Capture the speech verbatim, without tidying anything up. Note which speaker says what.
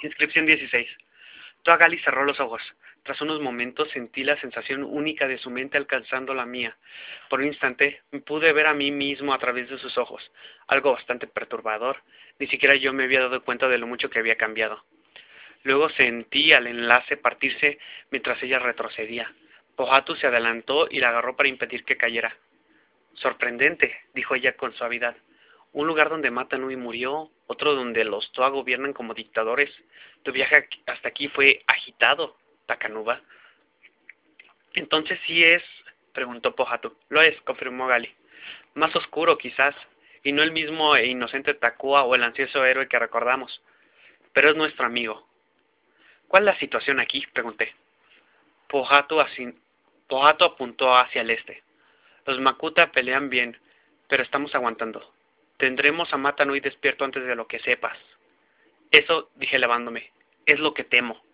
Speaker 1: Inscripción dieciséis. Toa cerró los ojos. Tras unos momentos sentí la sensación única de su mente alcanzando la mía. Por un instante pude ver a mí mismo a través de sus ojos, algo bastante perturbador. Ni siquiera yo me había dado cuenta de lo mucho que había cambiado. Luego sentí al enlace partirse mientras ella retrocedía. Pohatu se adelantó y la agarró para impedir que cayera. Sorprendente, dijo ella con suavidad. Un lugar donde Mata Nui murió, otro donde los Toa gobiernan como dictadores. Tu viaje hasta aquí fue agitado, Takanuba. Entonces sí es, preguntó Pohatu. Lo es, confirmó Gali. Más oscuro, quizás, y no el mismo e inocente Takua o el ansioso héroe que recordamos. Pero es nuestro amigo. ¿Cuál es la situación aquí?, pregunté. Pohatu, así, Pohatu apuntó hacia el este. Los Makuta pelean bien, pero estamos aguantando. Tendremos a Mata Nui despierto antes de lo que sepas. Eso, dije levándome, es lo que temo.